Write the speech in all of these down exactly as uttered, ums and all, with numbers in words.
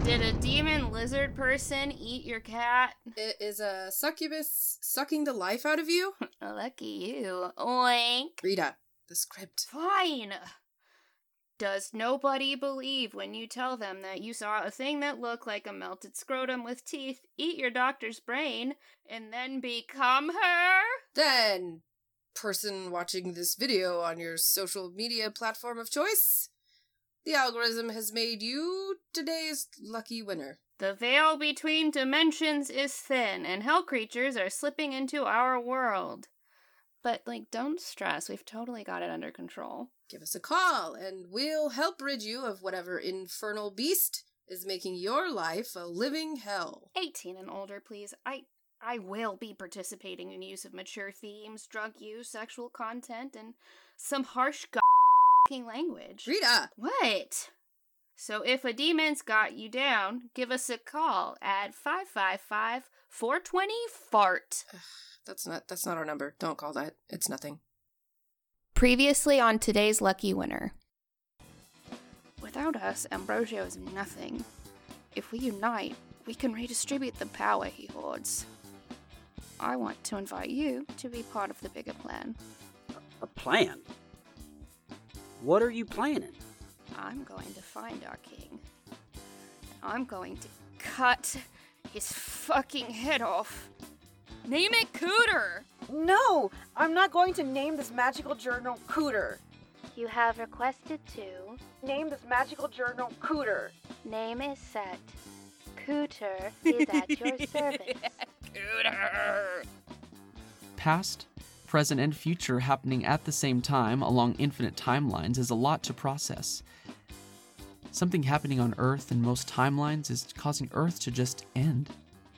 Did a demon lizard person eat your cat? It is a succubus sucking the life out of you? Lucky you. Oink. Rita, the script. Fine. Does nobody believe when you tell them that you saw a thing that looked like a melted scrotum with teeth eat your doctor's brain and then become her? Then, person watching this video on your social media platform of choice, the algorithm has made you today's lucky winner. The veil between dimensions is thin, and hell creatures are slipping into our world. But, like, don't stress. We've totally got it under control. Give us a call, and we'll help rid you of whatever infernal beast is making your life a living hell. eighteen and older, please. I I will be participating in use of mature themes, drug use, sexual content, and some harsh g***ing language. Rita! What? So if a demon's got you down, give us a call at five five five, four two zero, FART. That's not that's not our number. Don't call that. It's nothing. Previously on today's lucky winner. Without us, Ambrosio is nothing. If we unite, we can redistribute the power he hoards. I want to invite you to be part of the bigger plan. A plan? What are you planning? I'm going to find our king. I'm going to cut his fucking head off. Name it Cooter! No! I'm not going to name this magical journal Cooter. You have requested to Name this magical journal Cooter. Name is set. Cooter is at your service. Cooter! Past, present, and future happening at the same time along infinite timelines is a lot to process. Something happening on Earth in most timelines is causing Earth to just end.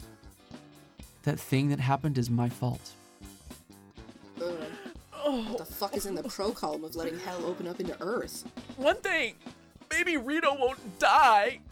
That thing that happened is my fault. Ugh. What the fuck is in the pro column of letting hell open up into Earth? One thing, maybe Rito won't die.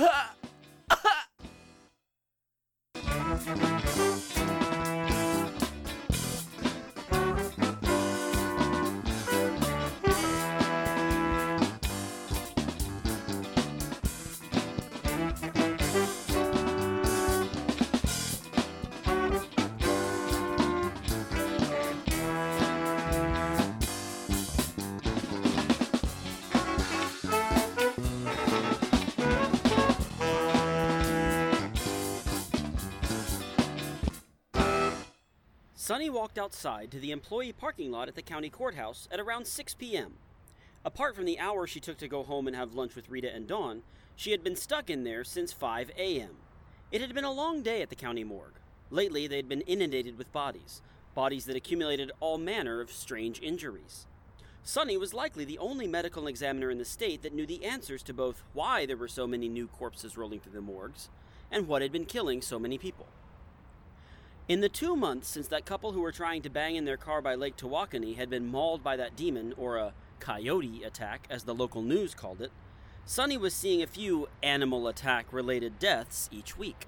Sunny walked outside to the employee parking lot at the county courthouse at around six p.m. Apart from the hour she took to go home and have lunch with Rita and Dawn, she had been stuck in there since five a.m. It had been a long day at the county morgue. Lately, they had been inundated with bodies, bodies that accumulated all manner of strange injuries. Sunny was likely the only medical examiner in the state that knew the answers to both why there were so many new corpses rolling through the morgues and what had been killing so many people. In the two months since that couple who were trying to bang in their car by Lake Tawakoni had been mauled by that demon, or a coyote attack, as the local news called it, Sunny was seeing a few animal attack-related deaths each week.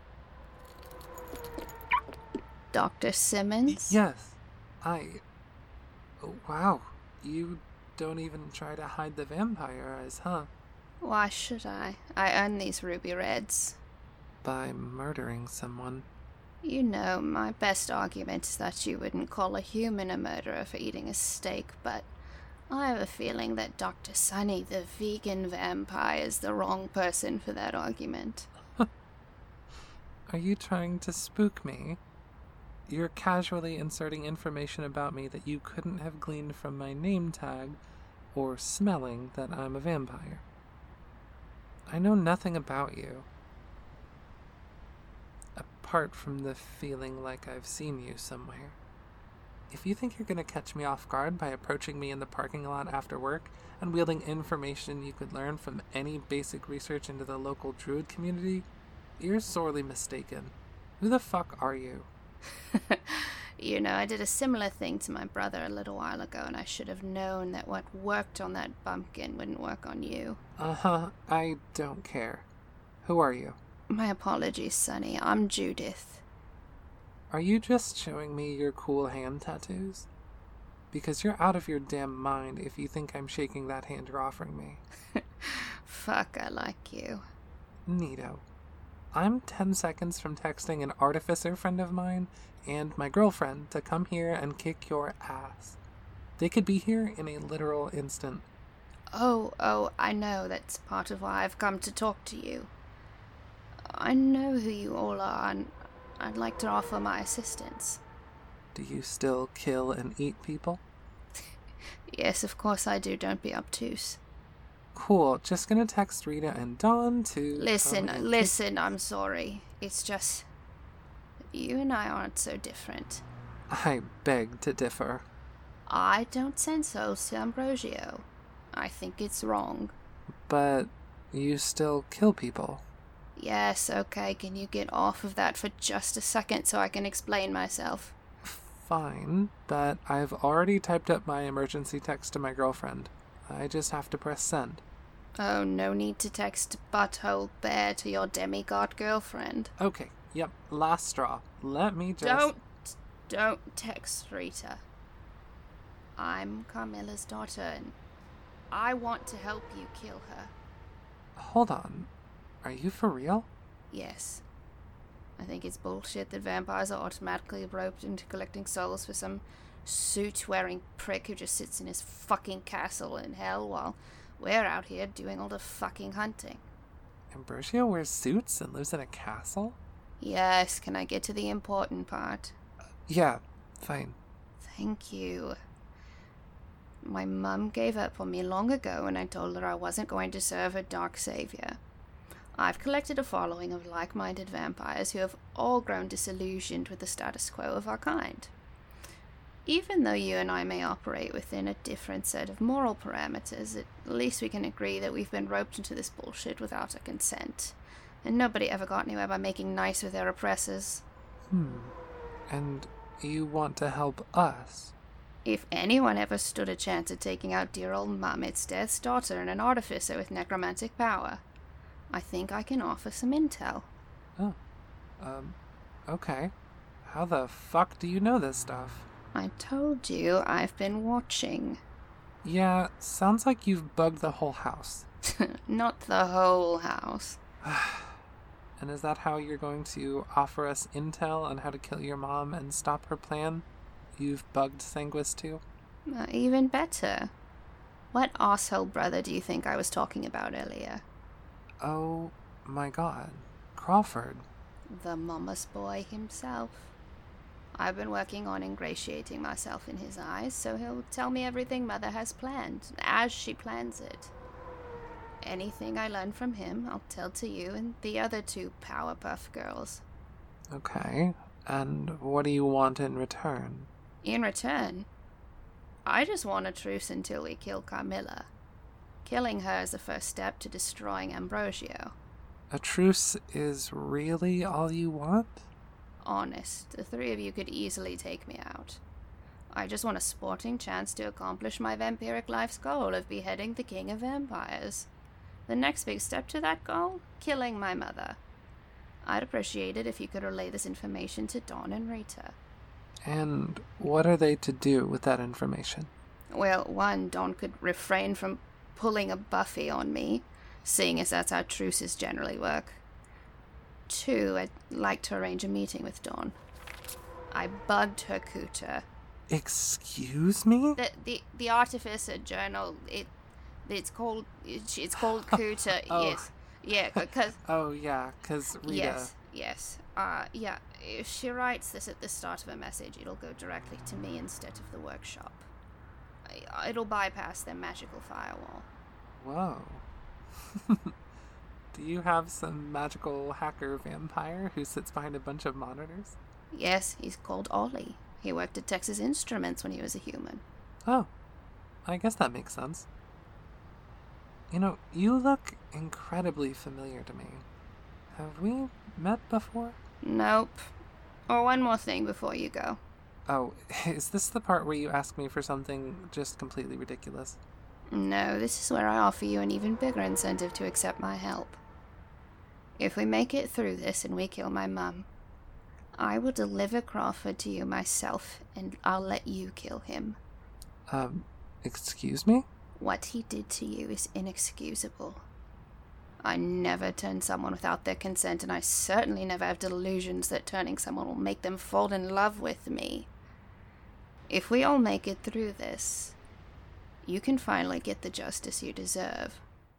Doctor Simmons? Yes, I... Oh, wow, you don't even try to hide the vampire eyes, huh? Why should I? I earn these ruby reds. By murdering someone. You know, my best argument is that you wouldn't call a human a murderer for eating a steak, but I have a feeling that Doctor Sunny, the vegan vampire, is the wrong person for that argument. Are you trying to spook me? You're casually inserting information about me that you couldn't have gleaned from my name tag, or smelling that I'm a vampire. I know nothing about you. Apart from the feeling like I've seen you somewhere. If you think you're going to catch me off guard by approaching me in the parking lot after work and wielding information you could learn from any basic research into the local druid community, you're sorely mistaken. Who the fuck are you? You know, I did a similar thing to my brother a little while ago, and I should have known that what worked on that bumpkin wouldn't work on you. Uh-huh, I don't care. Who are you? My apologies, Sonny. I'm Judith. Are you just showing me your cool hand tattoos? Because you're out of your damn mind if you think I'm shaking that hand you're offering me. Fuck, I like you. Neato. I'm ten seconds from texting an artificer friend of mine and my girlfriend to come here and kick your ass. They could be here in a literal instant. Oh, oh, I know. That's part of why I've come to talk to you. I know who you all are, and I'd like to offer my assistance. Do you still kill and eat people? Yes, of course I do. Don't be obtuse. Cool. Just gonna text Rita and Dawn to... Listen, um, listen, I'm sorry. It's just... you and I aren't so different. I beg to differ. I don't send souls to Ambrosio. I think it's wrong. But you still kill people. Yes, okay, can you get off of that for just a second so I can explain myself? Fine, but I've already typed up my emergency text to my girlfriend. I just have to press send. Oh, no need to text butthole bear to your demigod girlfriend. Okay, yep, last straw. Let me just... Don't, don't text Rita. I'm Carmilla's daughter, and I want to help you kill her. Hold on. Are you for real? Yes. I think it's bullshit that vampires are automatically roped into collecting souls for some suit-wearing prick who just sits in his fucking castle in hell while we're out here doing all the fucking hunting. Ambrosio wears suits and lives in a castle? Yes, can I get to the important part? Yeah, fine. Thank you. My mum gave up on me long ago when I told her I wasn't going to serve her dark savior. I've collected a following of like-minded vampires who have all grown disillusioned with the status quo of our kind. Even though you and I may operate within a different set of moral parameters, at least we can agree that we've been roped into this bullshit without our consent, and nobody ever got anywhere by making nice with their oppressors. Hmm. And you want to help us? If anyone ever stood a chance at taking out dear old Mum, it's Death's daughter and an artificer with necromantic power. I think I can offer some intel. Oh. Um, okay. How the fuck do you know this stuff? I told you I've been watching. Yeah, sounds like you've bugged the whole house. Not the whole house. And is that how you're going to offer us intel on how to kill your mom and stop her plan? You've bugged Sanguis too? Uh, even better. What asshole brother do you think I was talking about earlier? Oh my god. Crawford. The mama's boy himself. I've been working on ingratiating myself in his eyes, so he'll tell me everything Mother has planned, as she plans it. Anything I learn from him, I'll tell to you and the other two Powerpuff Girls. Okay, and what do you want in return? In return? I just want a truce until we kill Carmilla. Killing her is the first step to destroying Ambrosio. A truce is really all you want? Honest, the three of you could easily take me out. I just want a sporting chance to accomplish my vampiric life's goal of beheading the king of vampires. The next big step to that goal? Killing my mother. I'd appreciate it if you could relay this information to Dawn and Rita. And what are they to do with that information? Well, one, Dawn could refrain from pulling a Buffy on me, seeing as that's how truces generally work. Two, I'd like to arrange a meeting with Dawn. I bugged her cooter. Excuse me? The the the Artificer Journal. It it's called it, it's called Cooter. Oh. Yes, yeah, because Oh yeah, cause Rita. yes, yes. Uh, yeah. If she writes this at the start of a message, it'll go directly to me instead of the workshop. I- It'll bypass their magical firewall. Whoa. Do you have some magical hacker vampire who sits behind a bunch of monitors? Yes, he's called Ollie. He worked at Texas Instruments when he was a human. Oh, I guess that makes sense. You know, you look incredibly familiar to me. Have we met before? Nope. Or one more thing before you go. Oh, is this the part where you ask me for something just completely ridiculous? No, this is where I offer you an even bigger incentive to accept my help. If we make it through this and we kill my mum, I will deliver Crawford to you myself, and I'll let you kill him. Um, excuse me? What he did to you is inexcusable. I never turn someone without their consent, and I certainly never have delusions that turning someone will make them fall in love with me. If we all make it through this, you can finally get the justice you deserve.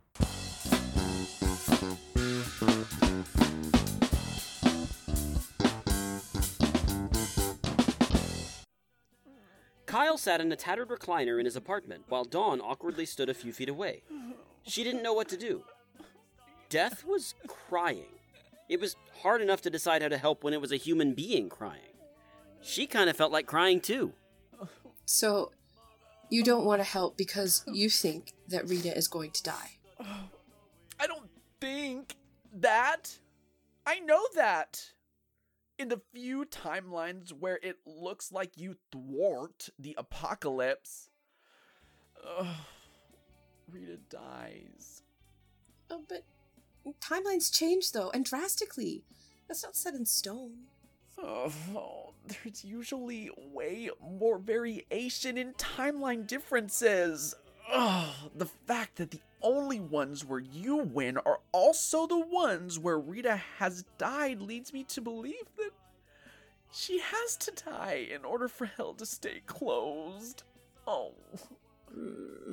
Kyle sat in a tattered recliner in his apartment while Dawn awkwardly stood a few feet away. She didn't know what to do. Death was crying. It was hard enough to decide how to help when it was a human being crying. She kind of felt like crying too. So, you don't want to help because you think that Rita is going to die. I don't think that. I know that. In the few timelines where it looks like you thwart the apocalypse, ugh, Rita dies. Oh, but timelines change, though, and drastically. That's not set in stone. Oh, there's usually way more variation in timeline differences. Ugh, the fact that the only ones where you win are also the ones where Rita has died leads me to believe that she has to die in order for hell to stay closed. Oh. Mm.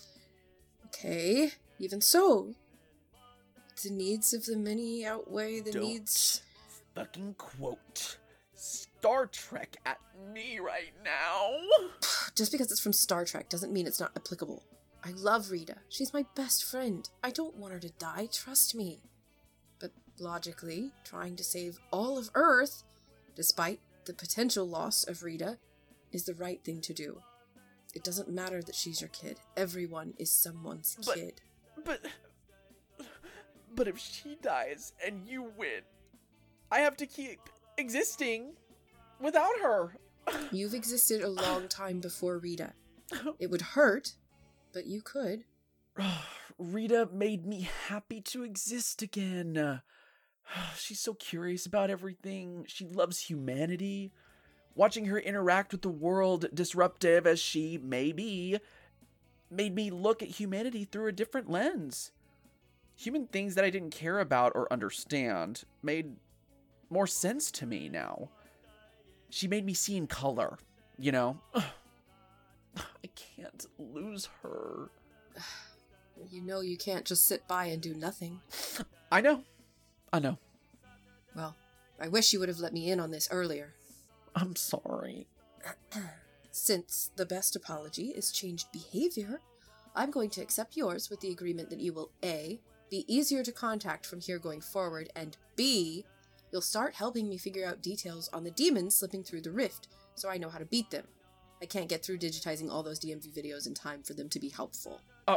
Okay, even so, the needs of the many outweigh the Don't needs... fucking quote Star Trek at me right now. Just because it's from Star Trek doesn't mean it's not applicable. I love Rita. She's my best friend. I don't want her to die, trust me. But logically, trying to save all of Earth, despite the potential loss of Rita, is the right thing to do. It doesn't matter that she's your kid. Everyone is someone's But- kid. But but if she dies and you win, I have to keep existing without her. You've existed a long time before Rita. It would hurt, but you could. Rita made me happy to exist again. She's so curious about everything. She loves humanity. Watching her interact with the world, disruptive as she may be, made me look at humanity through a different lens. Human things that I didn't care about or understand made more sense to me now. She made me see in color, you know? I can't lose her. You know you can't just sit by and do nothing. I know. I know. Well, I wish you would have let me in on this earlier. I'm sorry. Since the best apology is changed behavior, I'm going to accept yours with the agreement that you will A, be easier to contact from here going forward, and B, you'll start helping me figure out details on the demons slipping through the rift, so I know how to beat them. I can't get through digitizing all those D M V videos in time for them to be helpful. Oh.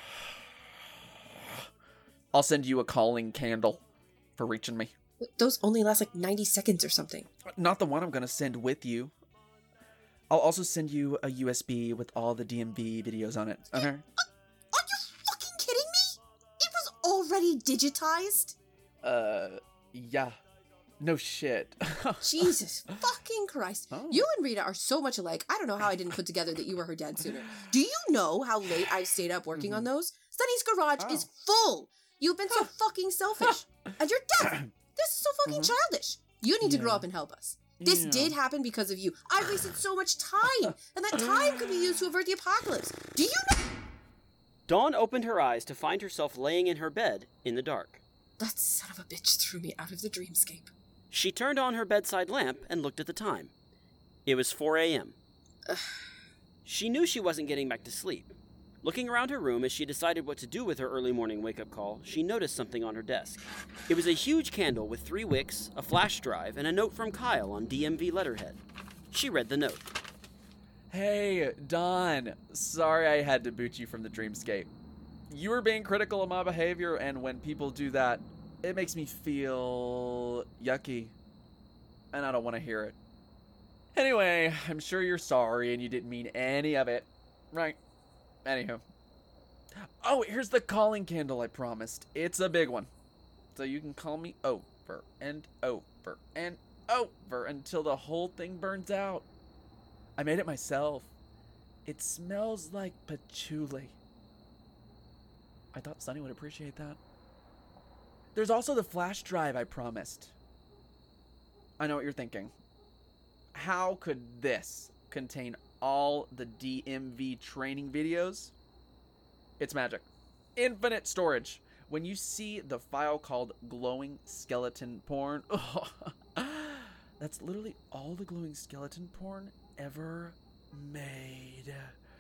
I'll send you a calling candle for reaching me. Those only last like ninety seconds or something. Not the one I'm gonna send with you. I'll also send you a U S B with all the D M V videos on it. Okay? Are you fucking kidding me? It was already digitized? Uh, yeah. No shit. Jesus fucking Christ. Oh. You and Rita are so much alike, I don't know how I didn't put together that you were her dad sooner. Do you know how late I've stayed up working mm-hmm. on those? Sunny's garage Oh. is full. You've been so fucking selfish. And you're deaf. This is so fucking mm-hmm. childish. You need to Yeah. grow up and help us. This Yeah. did happen because of you. I wasted so much time, and that time could be used to avert the apocalypse. Do you know? Dawn opened her eyes to find herself laying in her bed in the dark. That son of a bitch threw me out of the dreamscape. She turned on her bedside lamp and looked at the time. It was four a.m. She knew she wasn't getting back to sleep. Looking around her room as she decided what to do with her early morning wake-up call, she noticed something on her desk. It was a huge candle with three wicks, a flash drive, and a note from Kyle on D M V letterhead. She read the note. Hey, Dawn. Sorry I had to boot you from the dreamscape. You were being critical of my behavior, and when people do that, it makes me feel yucky. And I don't want to hear it. Anyway, I'm sure you're sorry and you didn't mean any of it. Right. Anywho. Oh, here's the calling candle I promised. It's a big one. So you can call me over and over and over until the whole thing burns out. I made it myself. It smells like patchouli. I thought Sunny would appreciate that. There's also the flash drive I promised. I know what you're thinking. How could this contain all the D M V training videos? It's magic. Infinite storage. When you see the file called glowing skeleton porn, oh, that's literally all the glowing skeleton porn ever made.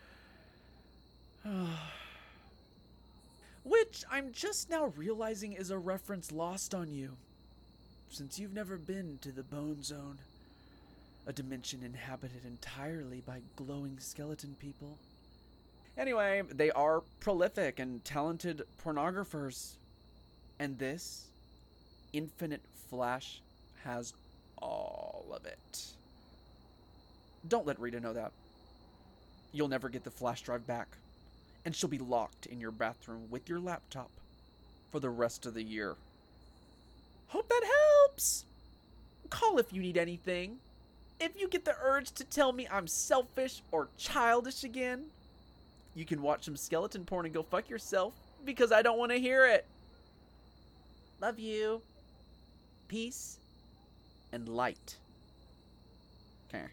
Which I'm just now realizing is a reference lost on you, since you've never been to the Bone Zone, a dimension inhabited entirely by glowing skeleton people. Anyway, they are prolific and talented pornographers, and this Infinite Flash has all of it. Don't let Rita know that. You'll never get the flash drive back, and she'll be locked in your bathroom with your laptop for the rest of the year. Hope that helps! Call if you need anything. If you get the urge to tell me I'm selfish or childish again, you can watch some skeleton porn and go fuck yourself, because I don't want to hear it. Love you. Peace and light. Okay.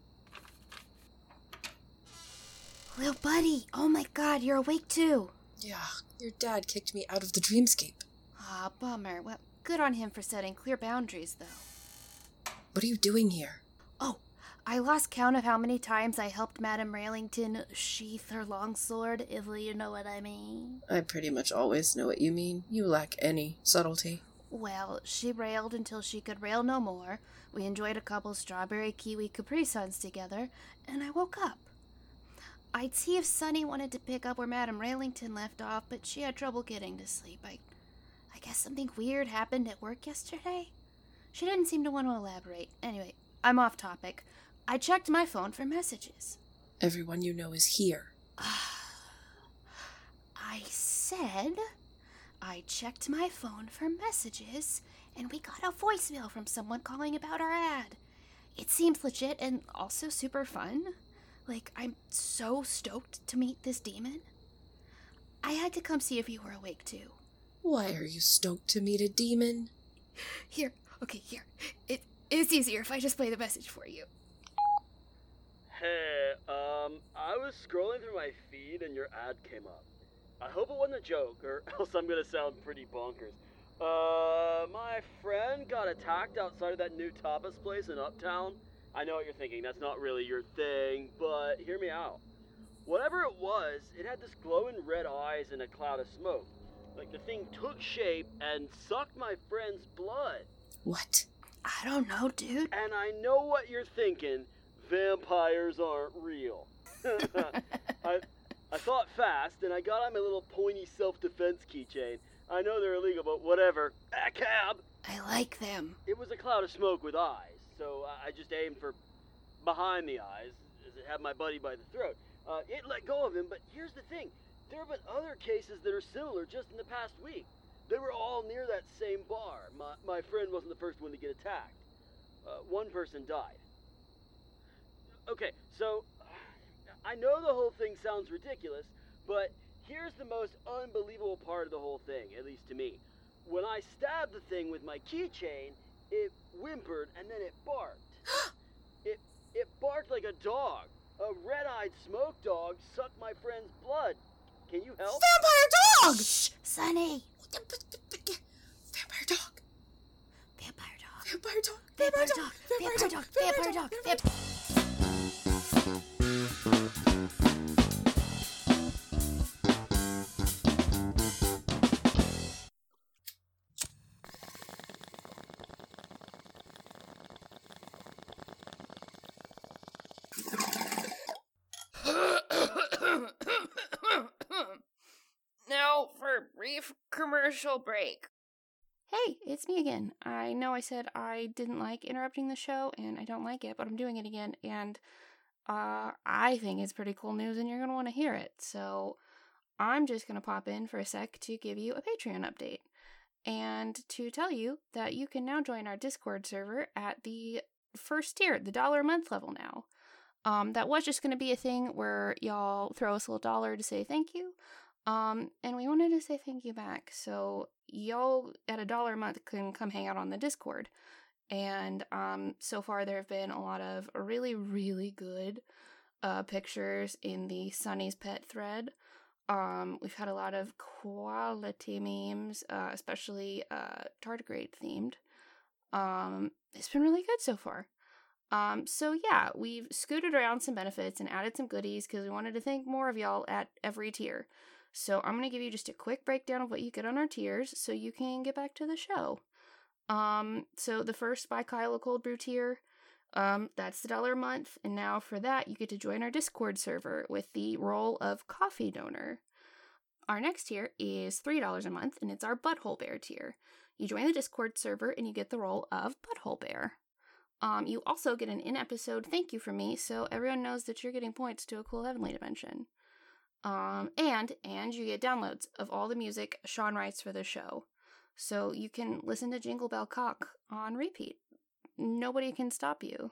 Little buddy, oh my god, you're awake too. Yeah, your dad kicked me out of the dreamscape. Ah, bummer. Well, good on him for setting clear boundaries, though. What are you doing here? Oh, I lost count of how many times I helped Madame Railington sheath her longsword, if you know what I mean. I pretty much always know what you mean. You lack any subtlety. Well, she railed until she could rail no more. We enjoyed a couple strawberry kiwi Capri Suns together, and I woke up. I'd see if Sunny wanted to pick up where Madame Railington left off, but she had trouble getting to sleep. I, I guess something weird happened at work yesterday? She didn't seem to want to elaborate. Anyway, I'm off topic. I checked my phone for messages. Everyone you know is here. I said I checked my phone for messages, and we got a voicemail from someone calling about our ad. It seems legit and also super fun. Like, I'm so stoked to meet this demon. I had to come see if you were awake too. Why are you stoked to meet a demon? Here, okay, here. It is easier if I just play the message for you. Hey, um, I was scrolling through my feed and your ad came up. I hope it wasn't a joke, or else I'm gonna sound pretty bonkers. Uh, my friend got attacked outside of that new tapas place in Uptown. I know what you're thinking, that's not really your thing, but hear me out. Whatever it was, it had this glowing red eyes and a cloud of smoke. Like, the thing took shape and sucked my friend's blood. What? I don't know, dude. And I know what you're thinking. Vampires aren't real. I I thought fast, and I got on my little pointy self-defense keychain. I know they're illegal, but whatever. Ah, cab! I like them. It was a cloud of smoke with eyes, so I just aimed for behind the eyes, as it had my buddy by the throat. Uh, it let go of him, but here's the thing. There have been other cases that are similar just in the past week. They were all near that same bar. My, my friend wasn't the first one to get attacked. Uh, one person died. Okay, so I know the whole thing sounds ridiculous, but here's the most unbelievable part of the whole thing, at least to me. When I stabbed the thing with my keychain, it whimpered and then it barked. it it barked like a dog. A red-eyed smoke dog sucked my friend's blood. Can you help? Vampire dog! Shh, Sonny. Vampire dog. Vampire dog. Vampire dog. Vampire dog. Vampire dog. Vampire dog. Vampire dog. Now for a brief commercial break. Hey, it's me again. I know I said I didn't like interrupting the show, and I don't like it, but I'm doing it again, and uh, I think it's pretty cool news, and you're going to want to hear it. So I'm just going to pop in for a sec to give you a Patreon update, and to tell you that you can now join our Discord server at the first tier, the dollar a month level now. Um, that was just going to be a thing where y'all throw us a little dollar to say thank you. Um, and we wanted to say thank you back. So y'all at a dollar a month can come hang out on the Discord. And um, so far there have been a lot of really, really good uh, pictures in the Sunny's Pet thread. Um, we've had a lot of quality memes, uh, especially uh, tardigrade themed. Um, it's been really good so far. Um, so yeah, we've scooted around some benefits and added some goodies because we wanted to thank more of y'all at every tier. So I'm going to give you just a quick breakdown of what you get on our tiers so you can get back to the show. Um, so the first by Kyle, a cold brew tier, um, that's the dollar a month. And now for that, you get to join our Discord server with the role of coffee donor. Our next tier is three dollars a month, and it's our Butthole Bear tier. You join the Discord server and you get the role of Butthole Bear. Um, you also get an in-episode thank you from me, so everyone knows that you're getting points to a cool heavenly dimension. Um, and, and you get downloads of all the music Sean writes for the show. So you can listen to Jingle Bell Cock on repeat. Nobody can stop you.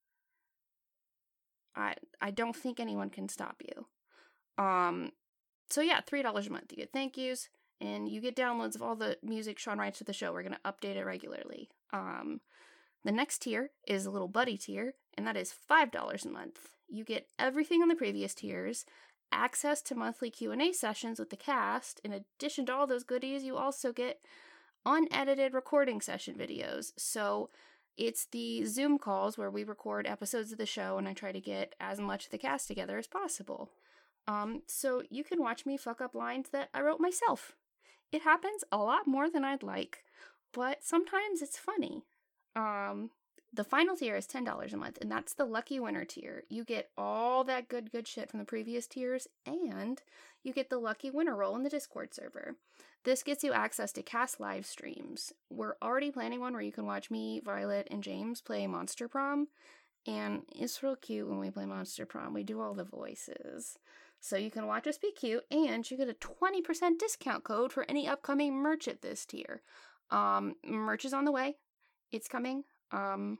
I, I don't think anyone can stop you. Um, so yeah, three dollars a month. You get thank yous, and you get downloads of all the music Sean writes for the show. We're going to update it regularly. Um, the next tier is a little buddy tier, and that is five dollars a month. You get everything on the previous tiers, access to monthly Q and A sessions with the cast. In addition to all those goodies, you also get unedited recording session videos. So it's the Zoom calls where we record episodes of the show and I try to get as much of the cast together as possible. Um, so you can watch me fuck up lines that I wrote myself. It happens a lot more than I'd like, but sometimes it's funny. Um, the final tier is ten dollars a month, and that's the lucky winner tier. You get all that good, good shit from the previous tiers, and you get the lucky winner role in the Discord server. This gets you access to cast live streams. We're already planning one where you can watch me, Violet, and James play Monster Prom, and it's real cute when we play Monster Prom. We do all the voices. So you can watch us be cute, and you get a twenty percent discount code for any upcoming merch at this tier. Um, merch is on the way. It's coming. Um,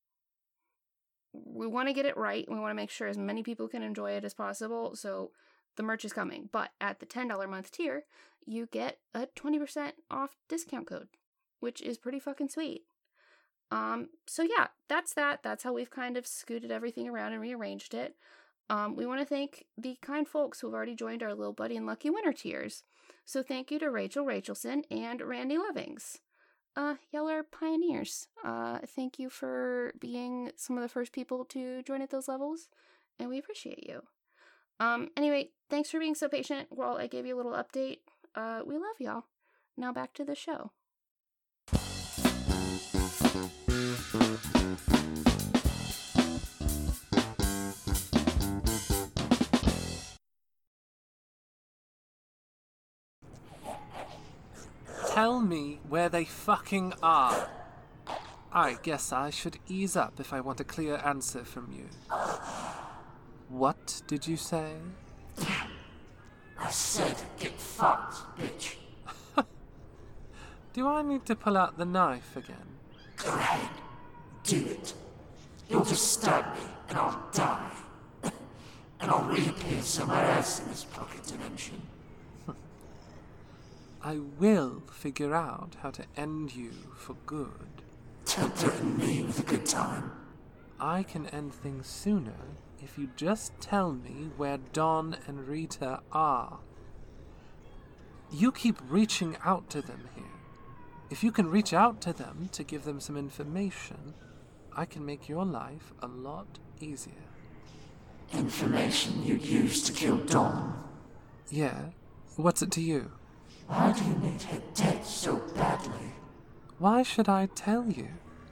we want to get it right. We want to make sure as many people can enjoy it as possible, so the merch is coming. But at the ten dollars a month tier, you get a twenty percent off discount code, which is pretty fucking sweet. Um, so yeah, that's that. That's how we've kind of scooted everything around and rearranged it. Um, we want to thank the kind folks who have already joined our Little Buddy and Lucky Winner tiers. So thank you to Rachel Rachelson and Randy Lovings. Uh, y'all are pioneers. Uh, thank you for being some of the first people to join at those levels, and we appreciate you. Um, anyway, thanks for being so patient while I gave you a little update. Uh, we love y'all. Now back to the show. Tell me where they fucking are. I guess I should ease up if I want a clear answer from you. What did you say? I said get fucked, bitch. Do I need to pull out the knife again? Go ahead. Do it. You'll just stab me and I'll die. And I'll reappear somewhere else in this pocket dimension. I will figure out how to end you for good. Don't threaten me with a good time. I can end things sooner if you just tell me where Don and Rita are. You keep reaching out to them here. If you can reach out to them to give them some information, I can make your life a lot easier. Information you'd use to kill Don? Yeah? What's it to you? Why do you need her dead so badly? Why should I tell you?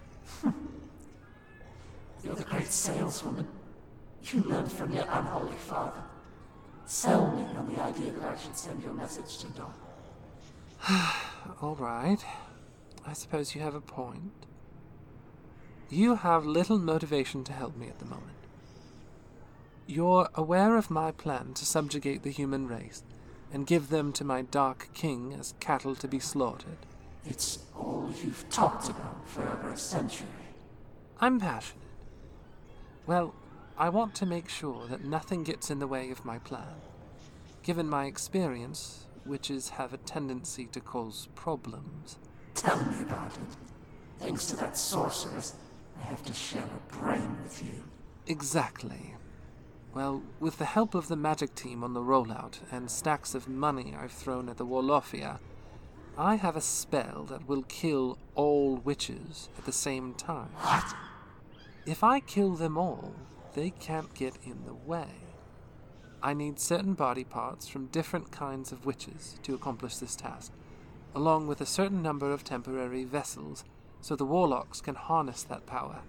You're the great saleswoman. You learned from your unholy father. Sell me on the idea that I should send your message to Don. All right. I suppose you have a point. You have little motivation to help me at the moment. You're aware of my plan to subjugate the human race and give them to my Dark King as cattle to be slaughtered. It's all you've talked about for over a century. I'm passionate. Well, I want to make sure that nothing gets in the way of my plan. Given my experience, witches have a tendency to cause problems. Tell me about it. Thanks to that sorceress, I have to share a brain with you. Exactly. Well, with the help of the magic team on the rollout and stacks of money I've thrown at the Wolophia, I have a spell that will kill all witches at the same time. What? If I kill them all, they can't get in the way. I need certain body parts from different kinds of witches to accomplish this task, along with a certain number of temporary vessels, so the warlocks can harness that power.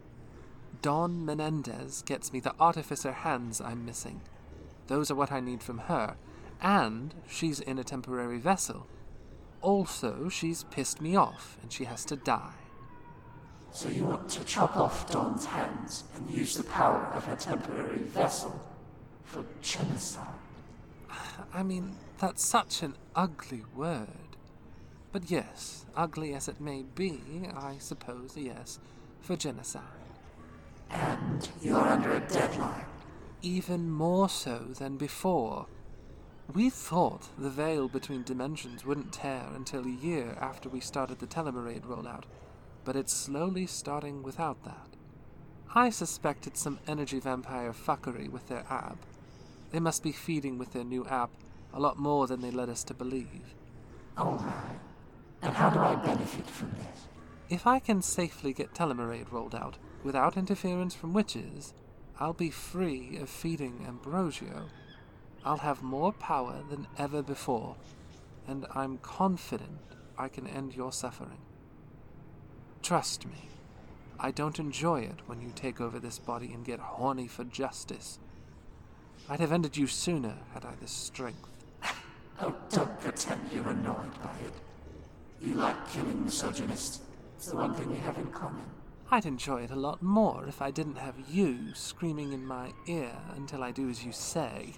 Dawn Menendez gets me the artificer hands I'm missing. Those are what I need from her, and she's in a temporary vessel. Also, she's pissed me off, and she has to die. So you want to chop off Dawn's hands and use the power of her temporary vessel for genocide? I mean, that's such an ugly word. But yes, ugly as it may be, I suppose, yes, for genocide. And you're under a deadline. Even more so than before. We thought the veil between dimensions wouldn't tear until a year after we started the Telemarade rollout, but it's slowly starting without that. I suspect it's some energy vampire fuckery with their app. They must be feeding with their new app a lot more than they led us to believe. Oh my. And how do I benefit from this? If I can safely get Telemarade rolled out, without interference from witches, I'll be free of feeding Ambrosio. I'll have more power than ever before, and I'm confident I can end your suffering. Trust me, I don't enjoy it when you take over this body and get horny for justice. I'd have ended you sooner had I the strength. Oh, don't pretend you're annoyed by it. You like killing misogynists. It's the one thing we have in common. I'd enjoy it a lot more if I didn't have you screaming in my ear until I do as you say.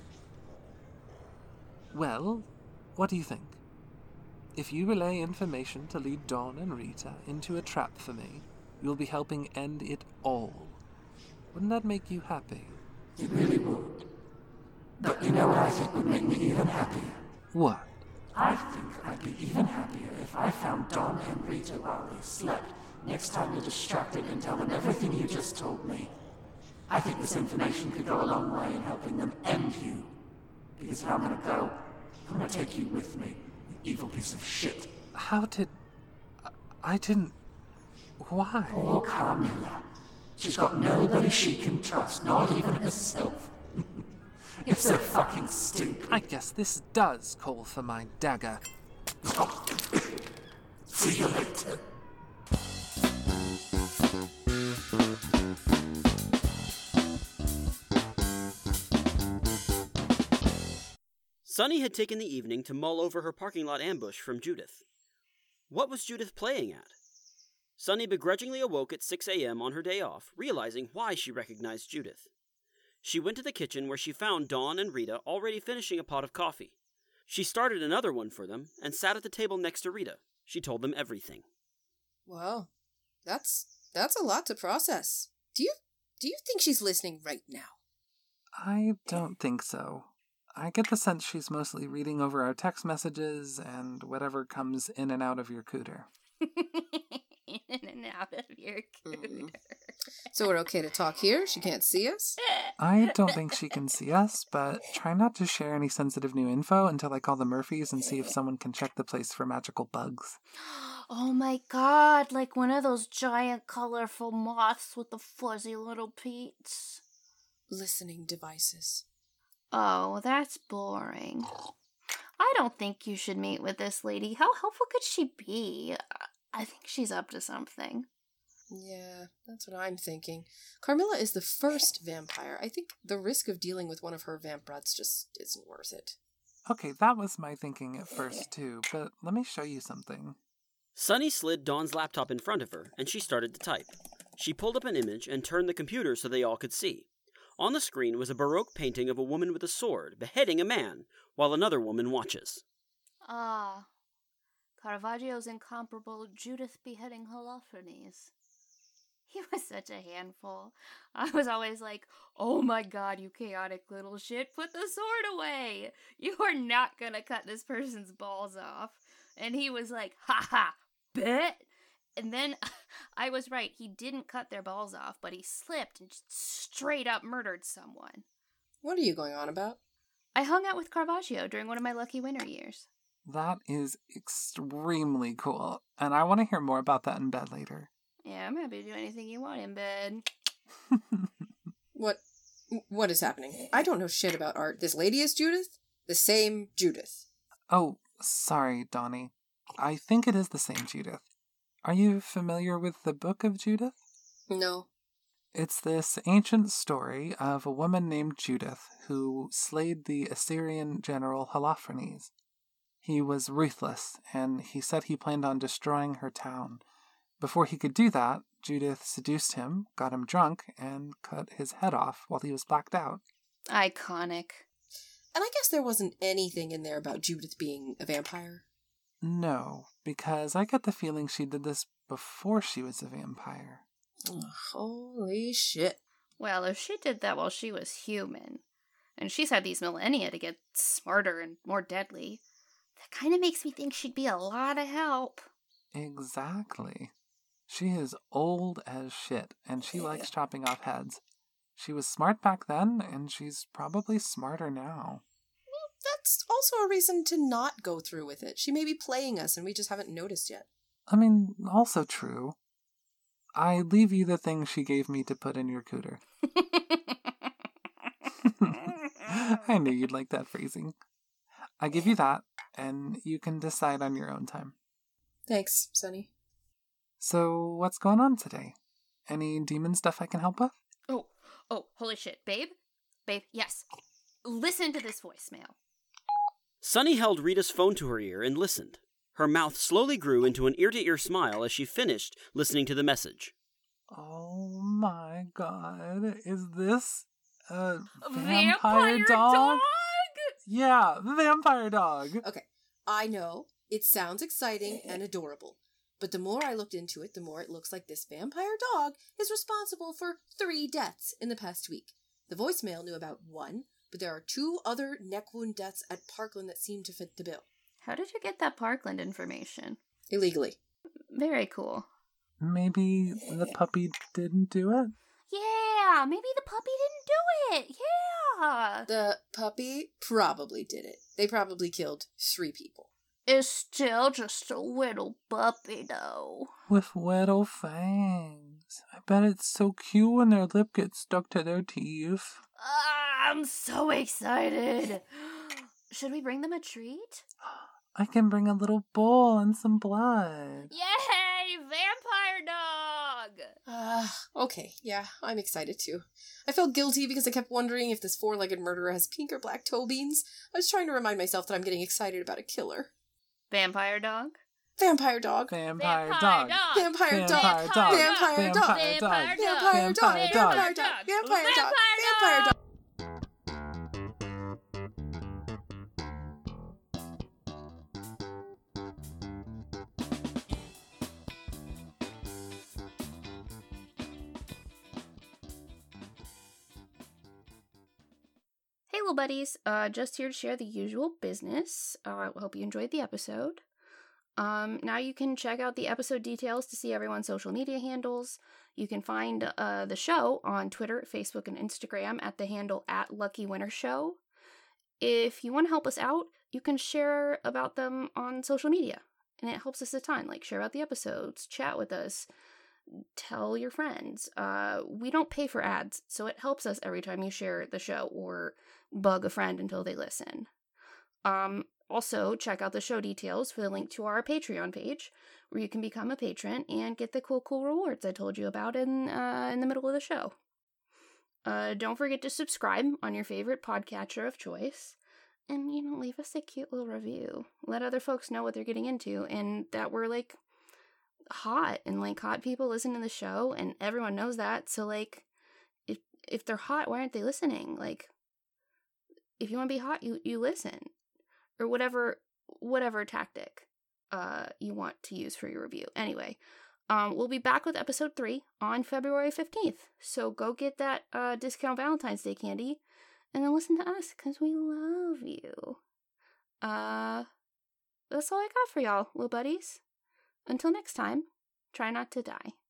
Well, what do you think? If you relay information to lead Dawn and Rita into a trap for me, you'll be helping end it all. Wouldn't that make you happy? It really would. But you know what I think would make me even happier? What? I think I'd be even happier if I found Dawn and Rita while they slept. Next time you're distracted and tell them everything you just told me. I think this information could go a long way in helping them end you. Because if I'm gonna go, I'm gonna take you with me, you evil piece of shit. How did... I didn't... Why? Poor Carmilla. She's got nobody she can trust, not even herself. It's so fucking stupid. I guess this does call for my dagger. See you later. Sunny had taken the evening to mull over her parking lot ambush from Judith. What was Judith playing at? Sunny begrudgingly awoke at six a.m. on her day off, realizing why she recognized Judith. She went to the kitchen where she found Dawn and Rita already finishing a pot of coffee. She started another one for them and sat at the table next to Rita. She told them everything. Well, that's that's a lot to process. Do you do you think she's listening right now? I don't think so. I get the sense she's mostly reading over our text messages and whatever comes in and out of your cooter. In and out of your cooter. Mm. So we're okay to talk here? She can't see us? I don't think she can see us, but try not to share any sensitive new info until I call the Murphys and see if someone can check the place for magical bugs. Oh my god, like one of those giant colorful moths with the fuzzy little peats. Listening devices. Oh, that's boring. I don't think you should meet with this lady. How helpful could she be? I think she's up to something. Yeah, that's what I'm thinking. Carmilla is the first vampire. I think the risk of dealing with one of her vamp brats just isn't worth it. Okay, that was my thinking at first too, but let me show you something. Sunny slid Dawn's laptop in front of her, and she started to type. She pulled up an image and turned the computer so they all could see. On the screen was a Baroque painting of a woman with a sword, beheading a man, while another woman watches. Ah, Caravaggio's incomparable Judith beheading Holofernes. He was such a handful. I was always like, oh my god, you chaotic little shit, put the sword away! You are not gonna cut this person's balls off. And he was like, ha ha, bet! And then I was right, he didn't cut their balls off, but he slipped and just straight up murdered someone. What are you going on about? I hung out with Caravaggio during one of my lucky winter years. That is extremely cool, and I want to hear more about that in bed later. Yeah, I'm happy to do anything you want in bed. What what is happening? I don't know shit about art. This lady is Judith? The same Judith. Oh, sorry, Donnie. I think it is the same Judith. Are you familiar with the Book of Judith? No. It's this ancient story of a woman named Judith who slayed the Assyrian general Holofernes. He was ruthless, and he said he planned on destroying her town. Before he could do that, Judith seduced him, got him drunk, and cut his head off while he was blacked out. Iconic. And I guess there wasn't anything in there about Judith being a vampire. No, because I get the feeling she did this before she was a vampire. Oh, holy shit. Well, if she did that while she was human, and she's had these millennia to get smarter and more deadly, that kind of makes me think she'd be a lot of help. Exactly. She is old as shit, and she likes chopping off heads. She was smart back then, and she's probably smarter now. Well, that's also a reason to not go through with it. She may be playing us, and we just haven't noticed yet. I mean, also true. I leave you the thing she gave me to put in your cooter. I knew you'd like that phrasing. I give you that, and you can decide on your own time. Thanks, Sonny. So, what's going on today? Any demon stuff I can help with? Oh, oh, holy shit, babe? Babe, yes. Listen to this voicemail. Sunny held Rita's phone to her ear and listened. Her mouth slowly grew into an ear-to-ear smile as she finished listening to the message. Oh my god, is this a vampire, vampire dog? dog? Yeah, vampire dog. Okay, I know, it sounds exciting and adorable. But the more I looked into it, the more it looks like this vampire dog is responsible for three deaths in the past week. The voicemail knew about one, but there are two other neck wound deaths at Parkland that seem to fit the bill. How did you get that Parkland information? Illegally. Very cool. Maybe the puppy didn't do it? Yeah, maybe the puppy didn't do it. Yeah. The puppy probably did it. They probably killed three people. It's still just a little puppy, though. With little fangs. I bet it's so cute when their lip gets stuck to their teeth. Ah, I'm so excited. Should we bring them a treat? I can bring a little bowl and some blood. Yay! Vampire dog! Ah, uh, okay, yeah, I'm excited too. I felt guilty because I kept wondering if this four-legged murderer has pink or black toe beans. I was trying to remind myself that I'm getting excited about a killer. Vampire dog? Vampire dog. Vampire dog. Vampire dog. Vampire dog. Vampire dog. Vampire dog. Vampire dog. Vampire dog. Vampire dog. Vampire dog. Hey, little buddies. Uh, just here to share the usual business. Uh, I hope you enjoyed the episode. Um, now you can check out the episode details to see everyone's social media handles. You can find uh, the show on Twitter, Facebook, and Instagram at the handle at Lucky Winter Show. If you want to help us out, you can share about them on social media, and it helps us a ton. Like, share out the episodes, chat with us, tell your friends. Uh, we don't pay for ads, so it helps us every time you share the show or bug a friend until they listen. Um, also, check out the show details for the link to our Patreon page, where you can become a patron and get the cool, cool rewards I told you about in uh, in the middle of the show. Uh, don't forget to subscribe on your favorite podcatcher of choice, and, you know, leave us a cute little review. Let other folks know what they're getting into, and that we're, like, hot, and, like, hot people listen to the show, and everyone knows that, so, like, if if they're hot, why aren't they listening? Like, if you want to be hot, you, you listen. Or whatever whatever tactic uh you want to use for your review. Anyway, Um, we'll be back with episode three on February fifteenth. So go get that uh, discount Valentine's Day candy and then listen to us because we love you. Uh, that's all I got for y'all, little buddies. Until next time, try not to die.